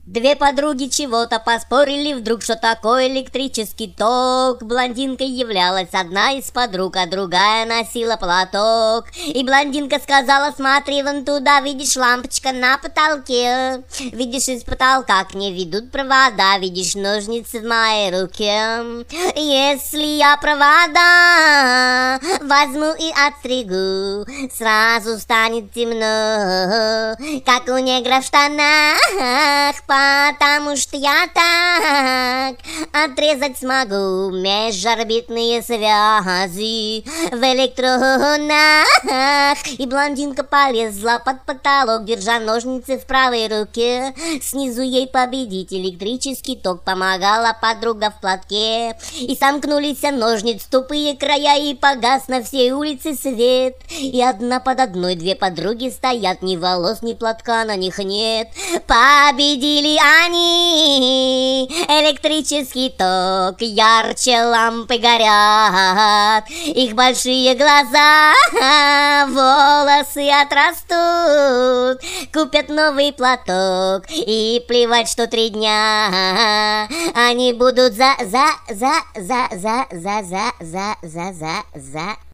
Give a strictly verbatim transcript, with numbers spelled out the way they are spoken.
Две подруги чего-то поспорили вдруг, что такое электрический ток. Блондинкой являлась одна из подруг, а другая носила платок. И блондинка сказала: смотри вон туда, видишь, лампочка на потолке. Видишь, из потолка к ней ведут провода, видишь, ножницы в моей руке. Если я провода возьму и отстригу, сразу станет темно, как у негра в штанах. Потому что я так отрезать смогу межорбитные связи в электронах. И блондинка полезла под потолок, держа ножницы в правой руке. Снизу ей победить электрический ток помогала подруга в платке. И сомкнулись ножниц тупые края, и погас на всей улице свет. И одна под одной две подруги стоят, ни волос, ни платка на них нет. Победили они, электрический ток, ярче лампы горят, их большие глаза, волосы отрастут, купят новый платок и плевать, что три дня они будут за за за за за за за за за за